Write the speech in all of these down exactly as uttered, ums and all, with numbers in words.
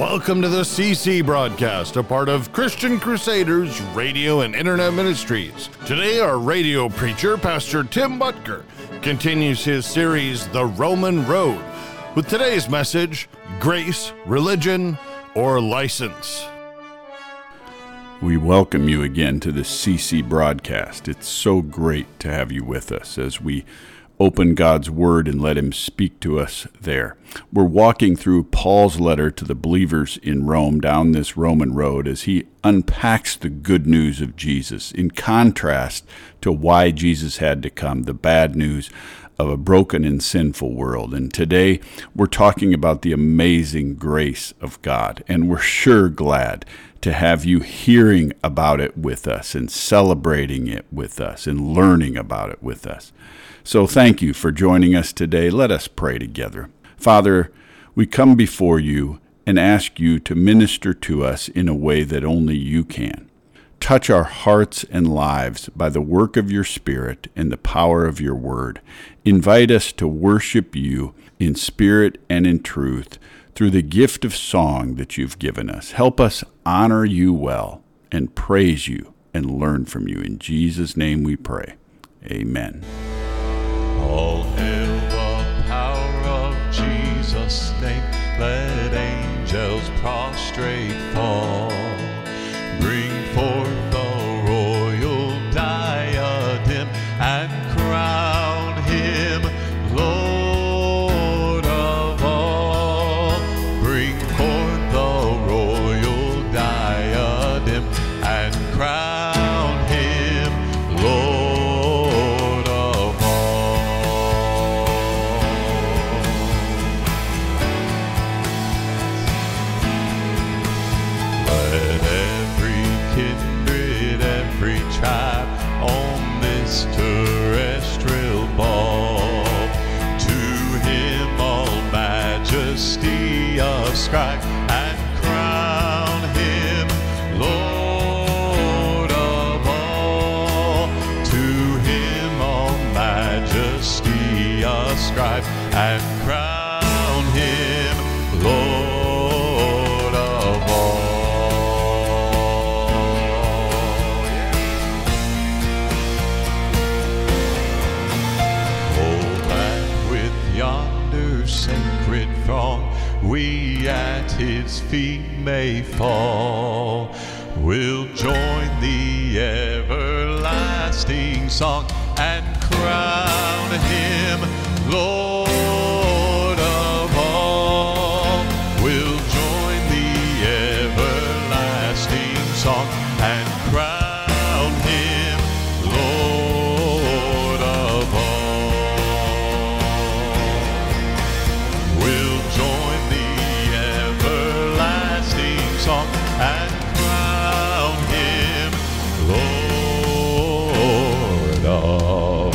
Welcome to the C C broadcast, a part of Christian Crusaders Radio and Internet Ministries. Today, our radio preacher, Pastor Tim Butker, continues his series, The Roman Road, with today's message, Grace, Religion, or License. We welcome you again to the C C broadcast. It's so great to have you with us as we open God's Word and let Him speak to us there. We're walking through Paul's letter to the believers in Rome down this Roman road as he unpacks the good news of Jesus in contrast to why Jesus had to come, the bad news of a broken and sinful world. And today we're talking about the amazing grace of God, and we're sure glad to have you hearing about it with us and celebrating it with us and learning about it with us. So thank you for joining us today. Let us pray together. Father, we come before you and ask you to minister to us in a way that only you can. Touch our hearts and lives by the work of your Spirit and the power of your word. Invite us to worship you in spirit and in truth through the gift of song that you've given us. Help us honor you well and praise you and learn from you. In Jesus' name we pray. Amen. All hail the power of Jesus' name. Let angels prostrate fall. Bring forth the royal diadem and crown him Lord of all. Bring forth the royal diadem and crown him Lord of all. Let every kindred, every tribe on this terrestrial ball to him all majesty ascribe and crown him Lord of all. To him all majesty ascribe and crown him Lord of all. Oh, that with yonder sacred throng we at his feet may fall. We'll join the everlasting song and crown him Lord of all. We'll join the everlasting song and crown him Lord of all. We'll join the everlasting song and crown him Lord of all.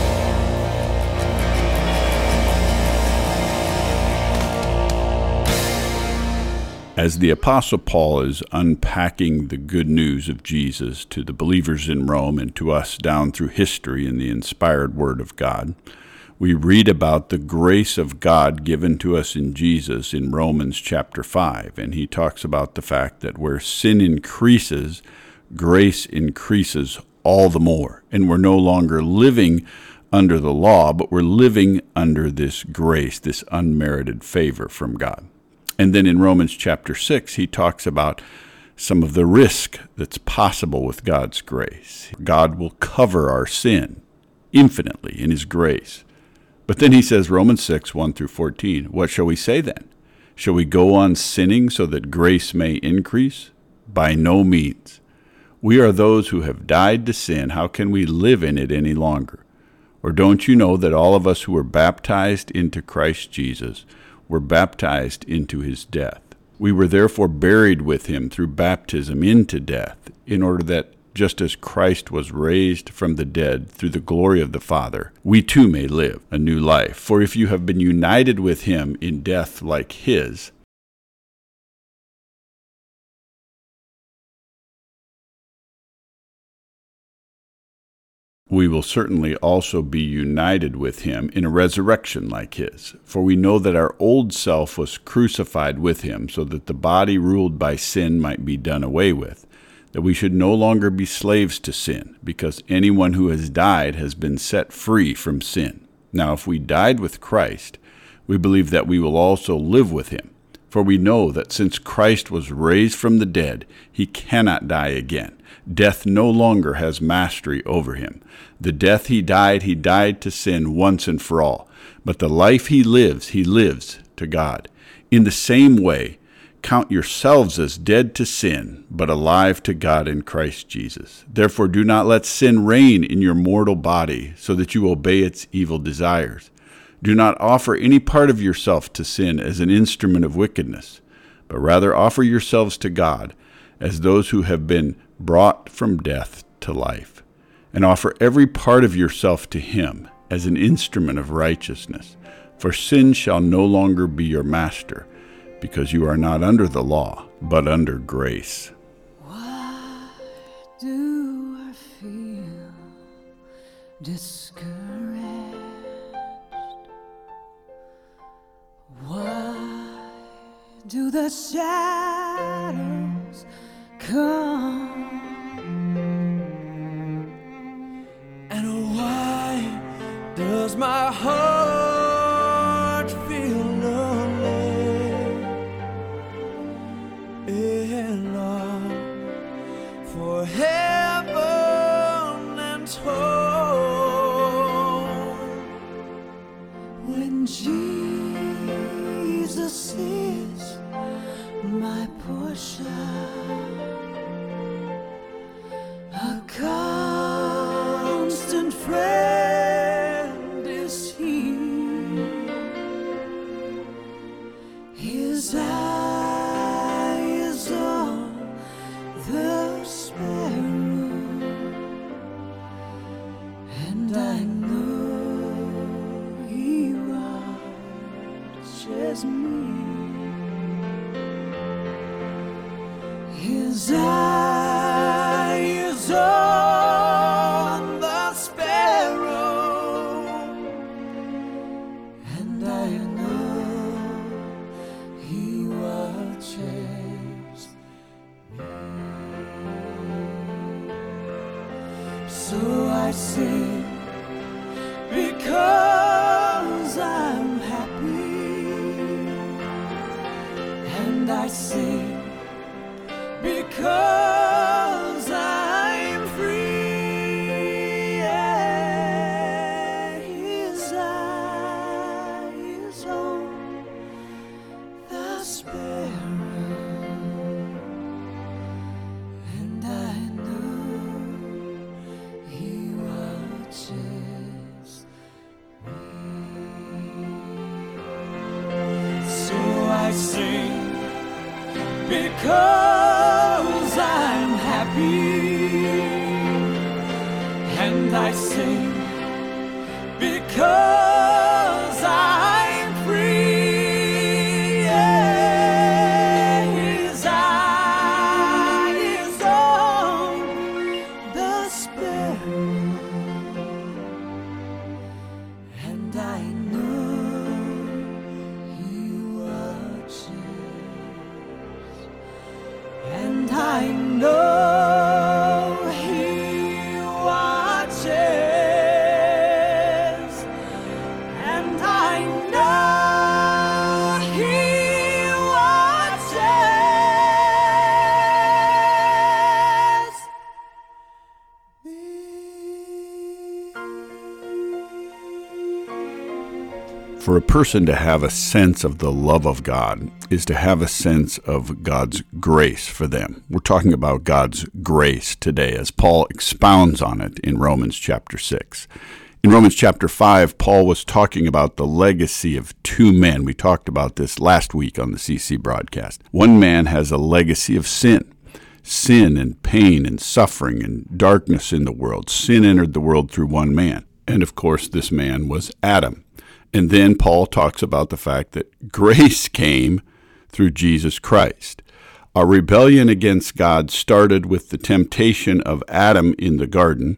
As the Apostle Paul is unpacking the good news of Jesus to the believers in Rome and to us down through history in the inspired Word of God, we read about the grace of God given to us in Jesus in Romans chapter five, and he talks about the fact that where sin increases, grace increases all the more, and we're no longer living under the law, but we're living under this grace, this unmerited favor from God. And then in Romans chapter six, he talks about some of the risk that's possible with God's grace. God will cover our sin infinitely in his grace. But then he says, Romans six, one through fourteen, what shall we say then? Shall we go on sinning so that grace may increase? By no means. We are those who have died to sin. How can we live in it any longer? Or don't you know that all of us who were baptized into Christ Jesus were baptized into his death? We were therefore buried with him through baptism into death, in order that just as Christ was raised from the dead through the glory of the Father, we too may live a new life. For if you have been united with him in death like his, we will certainly also be united with him in a resurrection like his. For we know that our old self was crucified with him, so that the body ruled by sin might be done away with, that we should no longer be slaves to sin, because anyone who has died has been set free from sin. Now, if we died with Christ, we believe that we will also live with him. For we know that since Christ was raised from the dead, he cannot die again. Death no longer has mastery over him. The death he died, he died to sin once and for all. But the life he lives, he lives to God. In the same way, count yourselves as dead to sin, but alive to God in Christ Jesus. Therefore do not let sin reign in your mortal body, so that you obey its evil desires. Do not offer any part of yourself to sin as an instrument of wickedness, but rather offer yourselves to God as those who have been brought from death to life, and offer every part of yourself to him as an instrument of righteousness. For sin shall no longer be your master, because you are not under the law, but under grace. Why do I feel discouraged? Why do the shadows come? And why does my heart feel lonely and long for heaven and home? When Jesus is my portion, a constant friend is he. His eye is on the sparrow, and I know he watches me. His eye is on the sparrow, and I know he watches me. So I sing because I'm happy, and I sing because I'm free. Yeah, his eye is on the sparrow, and I know he watches me. So I sing because I'm happy, and I sing because I'm free. Yeah, his eye is on the sparrow, and I know he watches. And I know he watches, and I know he watches me. For a person to have a sense of the love of God is to have a sense of God's grace for them. We're talking about God's grace today as Paul expounds on it in Romans chapter six. In Romans chapter five, Paul was talking about the legacy of two men. We talked about this last week on the C C broadcast. One man has a legacy of sin. Sin and pain and suffering and darkness in the world. Sin entered the world through one man. And of course, this man was Adam. And then Paul talks about the fact that grace came through Jesus Christ. Our rebellion against God started with the temptation of Adam in the garden,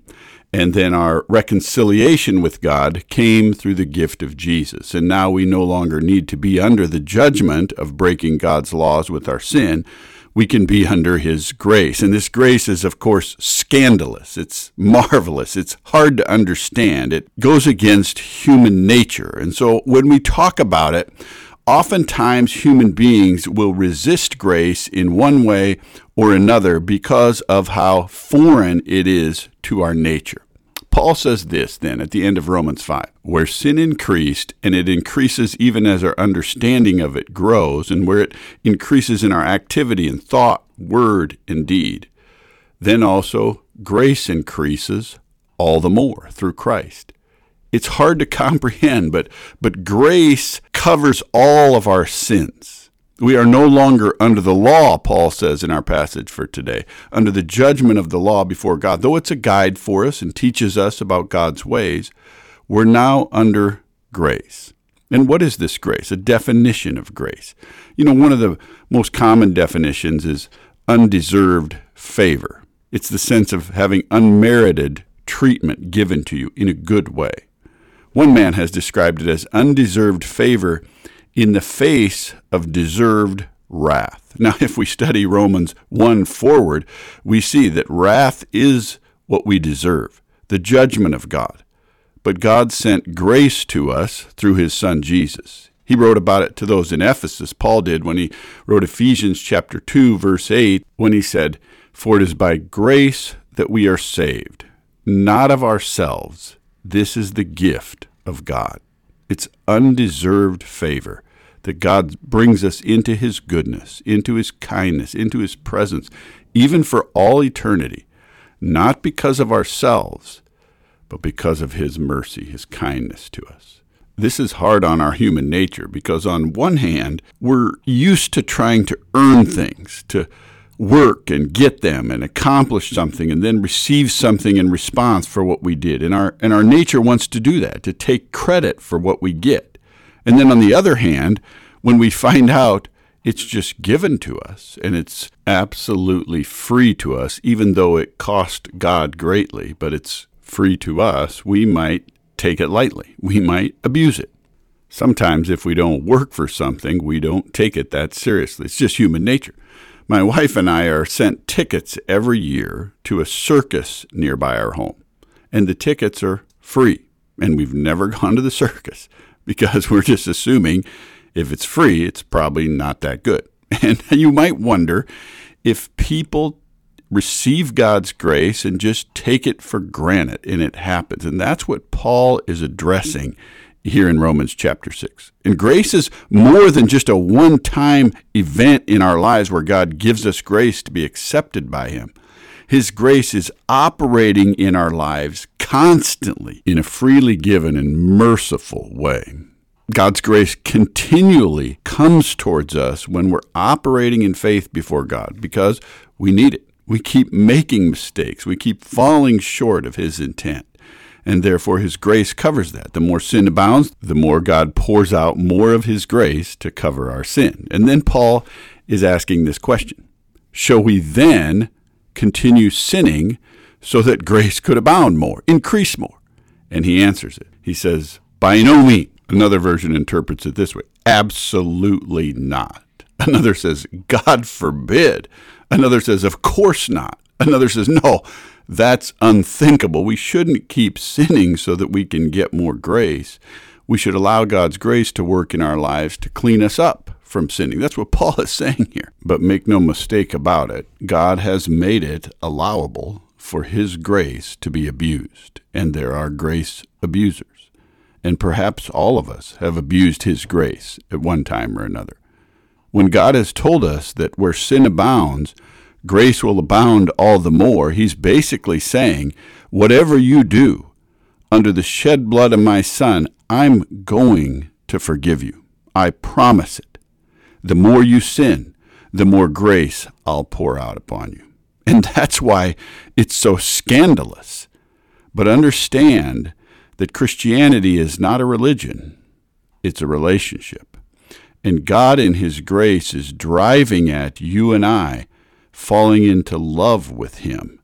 And then our reconciliation with God came through the gift of Jesus. And now we no longer need to be under the judgment of breaking God's laws with our sin. We can be under his grace. And this grace is, of course, scandalous. It's marvelous. It's hard to understand. It goes against human nature. And so when we talk about it, oftentimes human beings will resist grace in one way or another because of how foreign it is to our nature. Paul says this then at the end of Romans five, where sin increased, and it increases even as our understanding of it grows, and where it increases in our activity in thought, word, and deed, then also grace increases all the more through Christ. It's hard to comprehend, but, but grace covers all of our sins. We are no longer under the law, Paul says in our passage for today, under the judgment of the law before God. Though it's a guide for us and teaches us about God's ways, we're now under grace. And what is this grace? A definition of grace. You know, one of the most common definitions is undeserved favor. It's the sense of having unmerited treatment given to you in a good way. One man has described it as undeserved favor in the face of deserved wrath. Now, if we study Romans one forward, we see that wrath is what we deserve, the judgment of God. But God sent grace to us through his Son Jesus. He wrote about it to those in Ephesus. Paul did when he wrote Ephesians chapter two, verse eight, when he said, "For it is by grace that we are saved, not of ourselves. This is the gift of God." It's undeserved favor that God brings us into his goodness, into his kindness, into his presence, even for all eternity, not because of ourselves, but because of his mercy, his kindness to us. This is hard on our human nature because on one hand, we're used to trying to earn things, to work and get them and accomplish something and then receive something in response for what we did. And our, and our nature wants to do that, to take credit for what we get. And then on the other hand, when we find out it's just given to us and it's absolutely free to us, even though it cost God greatly, but it's free to us, we might take it lightly. We might abuse it. Sometimes if we don't work for something, we don't take it that seriously. It's just human nature. My wife and I are sent tickets every year to a circus nearby our home, and the tickets are free, and we've never gone to the circus because we're just assuming if it's free, it's probably not that good. And you might wonder if people receive God's grace and just take it for granted, and it happens. And that's what Paul is addressing here in Romans chapter six. And grace is more than just a one-time event in our lives where God gives us grace to be accepted by him. His grace is operating in our lives constantly in a freely given and merciful way. God's grace continually comes towards us when we're operating in faith before God because we need it. We keep making mistakes. We keep falling short of his intent. And therefore his grace covers that. The more sin abounds, the more God pours out more of his grace to cover our sin. And then Paul is asking this question: shall we then continue sinning so that grace could abound more, increase more? And he answers it. He says, by no means. Another version interprets it this way: absolutely not. Another says, God forbid. Another says, of course not. Another says, no, that's unthinkable. We shouldn't keep sinning so that we can get more grace. We should allow God's grace to work in our lives to clean us up from sinning. That's what Paul is saying here. But make no mistake about it, God has made it allowable for his grace to be abused. And there are grace abusers. And perhaps all of us have abused his grace at one time or another. When God has told us that where sin abounds, grace will abound all the more, he's basically saying, whatever you do, under the shed blood of my Son, I'm going to forgive you. I promise it. The more you sin, the more grace I'll pour out upon you. And that's why it's so scandalous. But understand that Christianity is not a religion, it's a relationship. And God in his grace is driving at you and I falling into love with him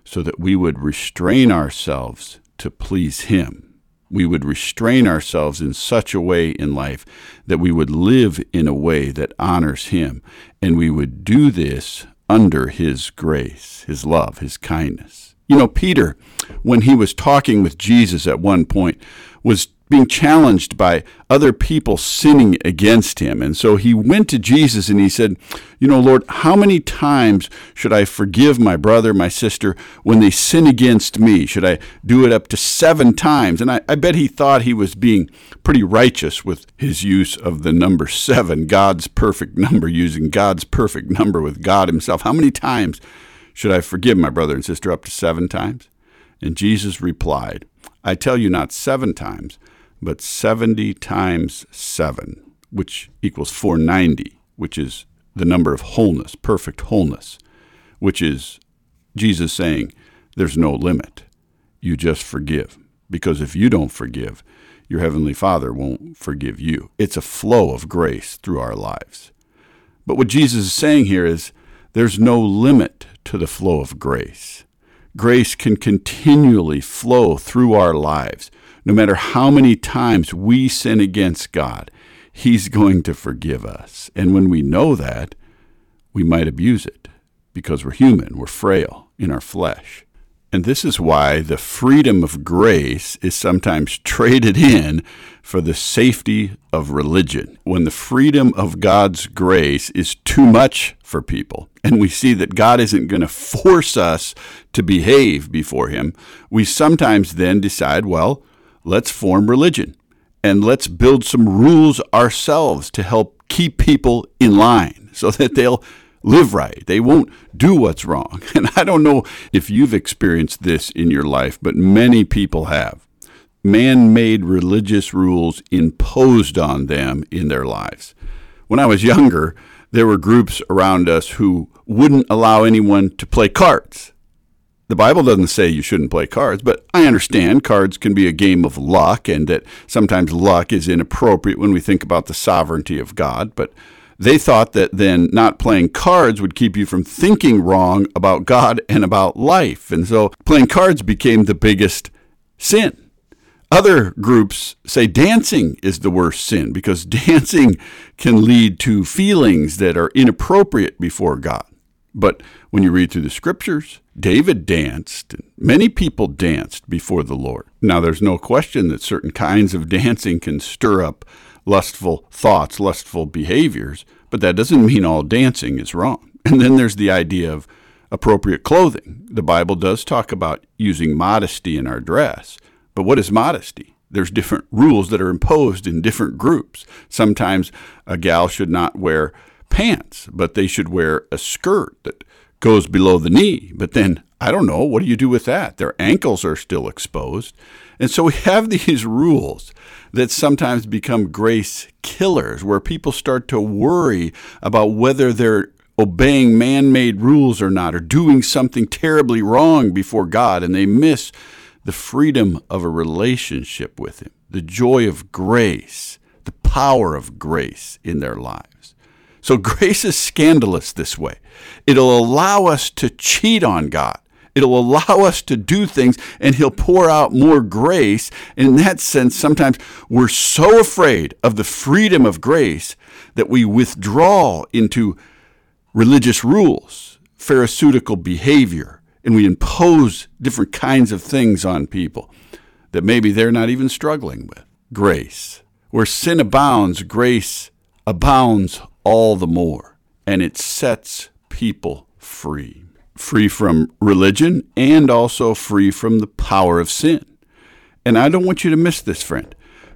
so that we would restrain ourselves to please him. We would restrain ourselves in such a way in life that we would live in a way that honors him, and we would do this under his grace, his love, his kindness. You know, Peter, when he was talking with Jesus at one point, was being challenged by other people sinning against him. And so he went to Jesus and he said, you know, Lord, how many times should I forgive my brother, my sister, when they sin against me? Should I do it up to seven times? And I, I bet he thought he was being pretty righteous with his use of the number seven, God's perfect number, using God's perfect number with God himself. How many times should I forgive my brother and sister? Up to seven times? And Jesus replied, I tell you not seven times, but seventy times seven, which equals four hundred ninety, which is the number of wholeness, perfect wholeness, which is Jesus saying there's no limit. You just forgive. Because if you don't forgive, your Heavenly Father won't forgive you. It's a flow of grace through our lives. But what Jesus is saying here is there's no limit to the flow of grace. Grace can continually flow through our lives. No matter how many times we sin against God, he's going to forgive us. And when we know that, we might abuse it because we're human, we're frail in our flesh. And this is why the freedom of grace is sometimes traded in for the safety of religion. When the freedom of God's grace is too much for people, and we see that God isn't going to force us to behave before him, we sometimes then decide, well, let's form religion, and let's build some rules ourselves to help keep people in line so that they'll live right. They won't do what's wrong. And I don't know if you've experienced this in your life, but many people have. Man-made religious rules imposed on them in their lives. When I was younger, there were groups around us who wouldn't allow anyone to play cards. The Bible doesn't say you shouldn't play cards, but I understand cards can be a game of luck and that sometimes luck is inappropriate when we think about the sovereignty of God. But they thought that then not playing cards would keep you from thinking wrong about God and about life. And so playing cards became the biggest sin. Other groups say dancing is the worst sin because dancing can lead to feelings that are inappropriate before God. But when you read through the scriptures, David danced, and many people danced before the Lord. Now, there's no question that certain kinds of dancing can stir up lustful thoughts, lustful behaviors, but that doesn't mean all dancing is wrong. And then there's the idea of appropriate clothing. The Bible does talk about using modesty in our dress, but what is modesty? There's different rules that are imposed in different groups. Sometimes a gal should not wear pants, but they should wear a skirt that goes below the knee. But then, I don't know, what do you do with that? Their ankles are still exposed. And so we have these rules that sometimes become grace killers, where people start to worry about whether they're obeying man-made rules or not, or doing something terribly wrong before God, and they miss the freedom of a relationship with him, the joy of grace, the power of grace in their lives. So grace is scandalous this way. It'll allow us to cheat on God. It'll allow us to do things, and he'll pour out more grace. And in that sense, sometimes we're so afraid of the freedom of grace that we withdraw into religious rules, pharisaical behavior, and we impose different kinds of things on people that maybe they're not even struggling with. Grace. Where sin abounds, grace abounds all the more, and it sets people free. Free from religion and also free from the power of sin. And I don't want you to miss this, friend.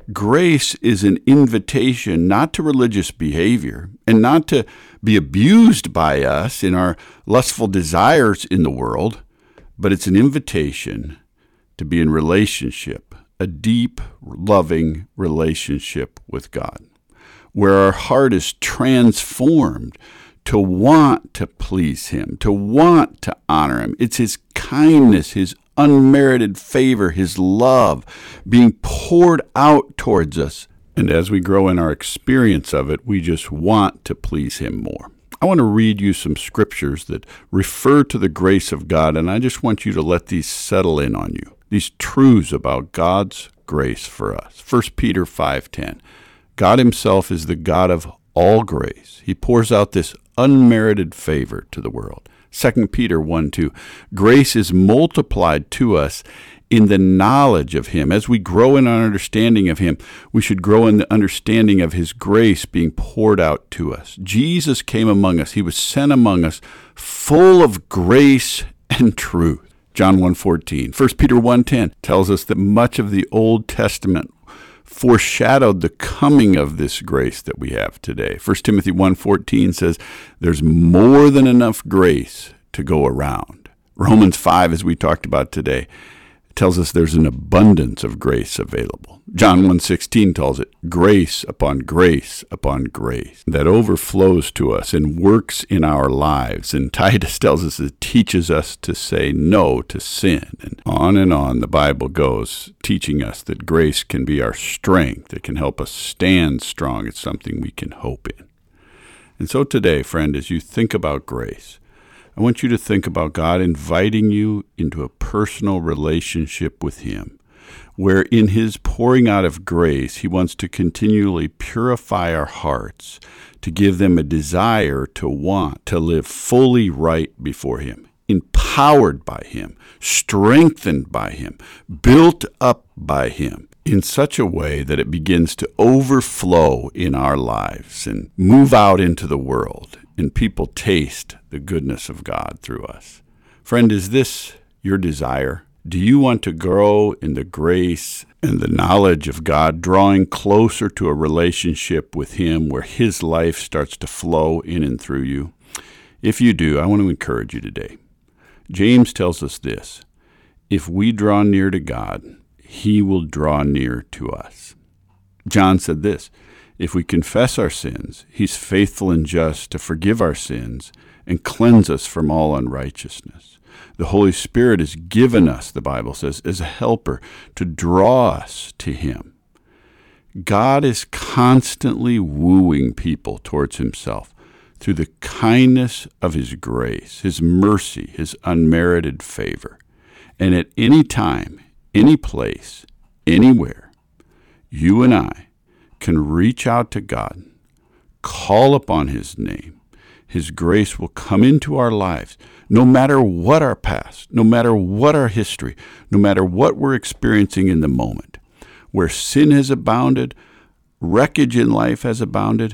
Grace is an invitation not to religious behavior and not to be abused by us in our lustful desires in the world, but it's an invitation to be in relationship, a deep, loving relationship with God, where our heart is transformed to want to please him, to want to honor him. It's his kindness, his unmerited favor, his love being poured out towards us. And as we grow in our experience of it, we just want to please him more. I want to read you some scriptures that refer to the grace of God, and I just want you to let these settle in on you, these truths about God's grace for us. First Peter five ten, God himself is the God of all grace. He pours out this unmerited favor to the world. Second Peter one two, grace is multiplied to us in the knowledge of him. As we grow in our understanding of him, we should grow in the understanding of his grace being poured out to us. Jesus came among us. He was sent among us full of grace and truth. John one fourteen. First Peter one ten tells us that much of the Old Testament foreshadowed the coming of this grace that we have today. First Timothy one fourteen says there's more than enough grace to go around. Romans five, as we talked about today, tells us there's an abundance of grace available. John one sixteen tells it grace upon grace upon grace that overflows to us and works in our lives. And Titus tells us it teaches us to say no to sin. And on and on the Bible goes, teaching us that grace can be our strength. It can help us stand strong. It's something we can hope in. And so today, friend, as you think about grace, I want you to think about God inviting you into a personal relationship with him, where in his pouring out of grace, he wants to continually purify our hearts, to give them a desire to want to live fully right before him, empowered by him, strengthened by him, built up by him, in such a way that it begins to overflow in our lives and move out into the world, and people taste the goodness of God through us. Friend, is this your desire? Do you want to grow in the grace and the knowledge of God, drawing closer to a relationship with him where his life starts to flow in and through you? If you do, I want to encourage you today. James tells us this: if we draw near to God, he will draw near to us. John said this: if we confess our sins, he's faithful and just to forgive our sins and cleanse us from all unrighteousness. The Holy Spirit is given us, the Bible says, as a helper to draw us to him. God is constantly wooing people towards himself through the kindness of his grace, his mercy, his unmerited favor. And at any time, any place, anywhere, you and I can reach out to God, call upon his name. His grace will come into our lives, no matter what our past, no matter what our history, no matter what we're experiencing in the moment. Where sin has abounded, wreckage in life has abounded,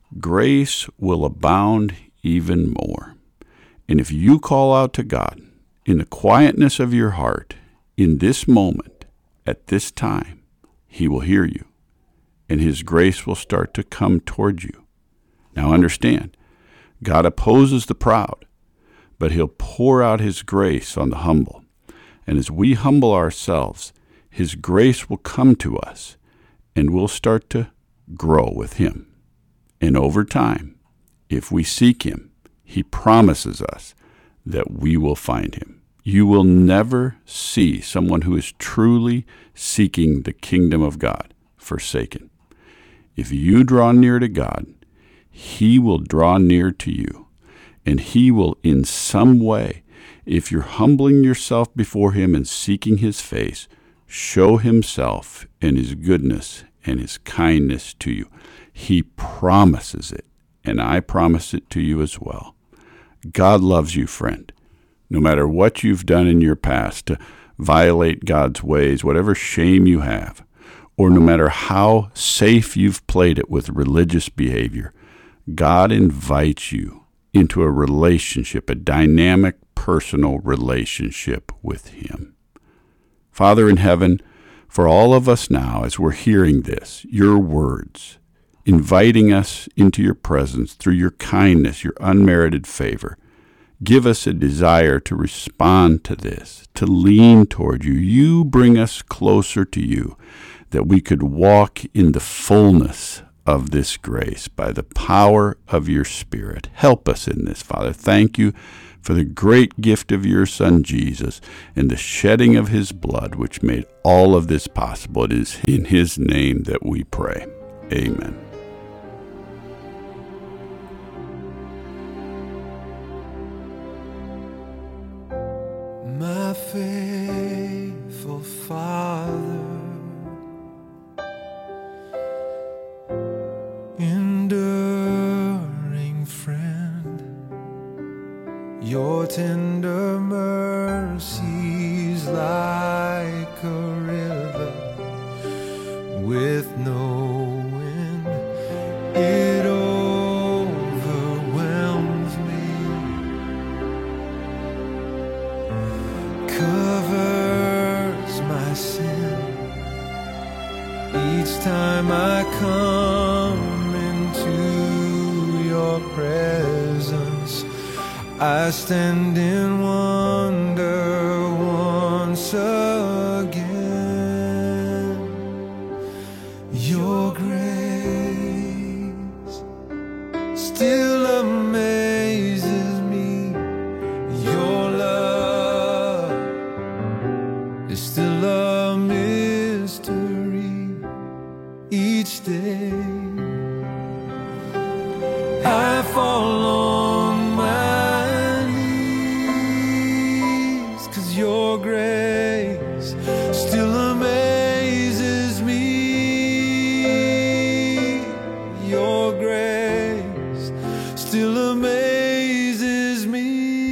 grace will abound even more. And if you call out to God in the quietness of your heart, in this moment, at this time, he will hear you, and his grace will start to come toward you. Now understand, God opposes the proud, but he'll pour out his grace on the humble. And as we humble ourselves, his grace will come to us, and we'll start to grow with him. And over time, if we seek him, he promises us that we will find him. You will never see someone who is truly seeking the kingdom of God forsaken. If you draw near to God, he will draw near to you, and he will in some way, if you're humbling yourself before him and seeking his face, show himself and his goodness and his kindness to you. He promises it, and I promise it to you as well. God loves you, friend. No matter what you've done in your past to violate God's ways, whatever shame you have, or no matter how safe you've played it with religious behavior, God invites you into a relationship, a dynamic, personal relationship with him. Father in heaven, for all of us now, as we're hearing this, your words, inviting us into your presence through your kindness, your unmerited favor, give us a desire to respond to this, to lean toward you. You bring us closer to you, that we could walk in the fullness of this grace by the power of your Spirit. Help us in this, Father. Thank you for the great gift of your Son, Jesus, and the shedding of his blood, which made all of this possible. It is in his name that we pray. Amen. Your tender mercies like a river with no end, it overwhelms me, covers my sin each time I come into your presence. I stand in wonder once again. Your grace still amazes me. Your love is still a mystery each day. I fall on my knees, 'cause your grace still amazes me. Your grace still amazes me.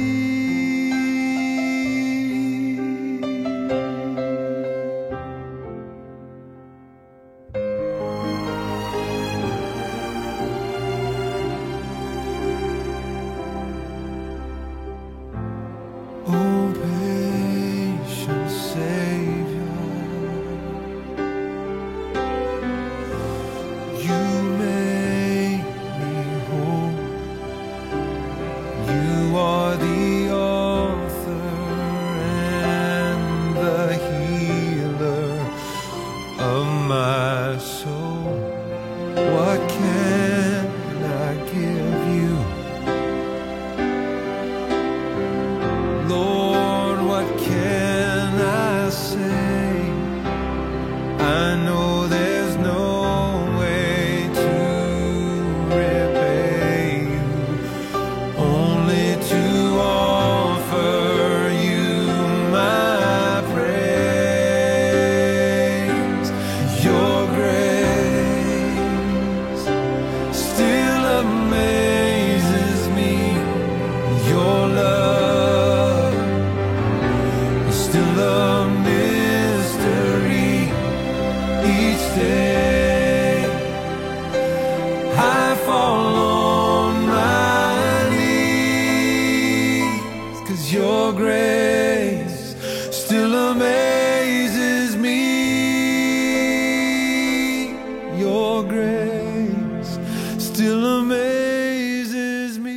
Oh, patient Savior, you make me whole. You are the author and the healer of my soul. What can I give you? Lord, what can I say? I know there's no way to repay you, only to offer you my praise. Your grace still amazes me. Your love is still a mystery each day. I fall on my knees, 'cause your grace still amazes me. Your grace still amazes me.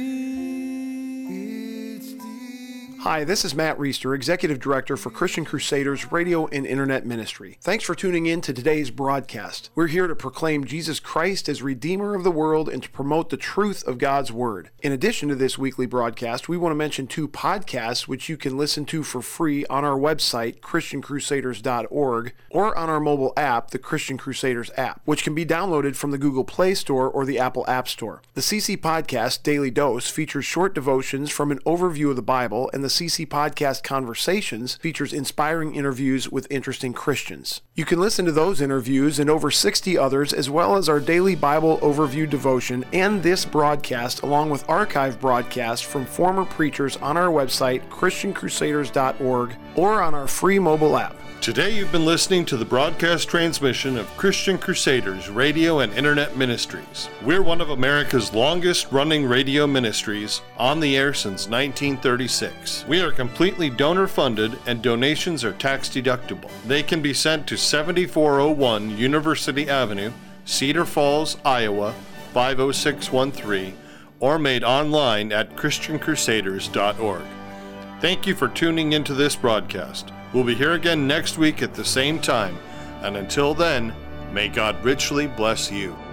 Each day. Hi, this is Matt Reister, Executive Director for Christian Crusaders Radio and Internet Ministry. Thanks for tuning in to today's broadcast. We're here to proclaim Jesus Christ as Redeemer of the world and to promote the truth of God's Word. In addition to this weekly broadcast, we want to mention two podcasts which you can listen to for free on our website, Christian Crusaders dot org, or on our mobile app, the Christian Crusaders app, which can be downloaded from the Google Play Store or the Apple App Store. The C C Podcast Daily Dose features short devotions from an overview of the Bible, and the C C Podcast Conversations features inspiring interviews with interesting Christians. You can listen to those interviews and over sixty others, as well as our daily Bible overview devotion and this broadcast, along with archive broadcasts from former preachers on our website, Christian Crusaders dot org, or on our free mobile app. Today you've been listening to the broadcast transmission of Christian Crusaders Radio and Internet Ministries. We're one of America's longest running radio ministries, on the air since nineteen thirty-six. We are completely donor funded and donations are tax deductible. They can be sent to seventy-four oh one University Avenue, Cedar Falls, Iowa five oh six one three, or made online at Christian Crusaders dot org. Thank you for tuning into this broadcast. We'll be here again next week at the same time, and until then, may God richly bless you.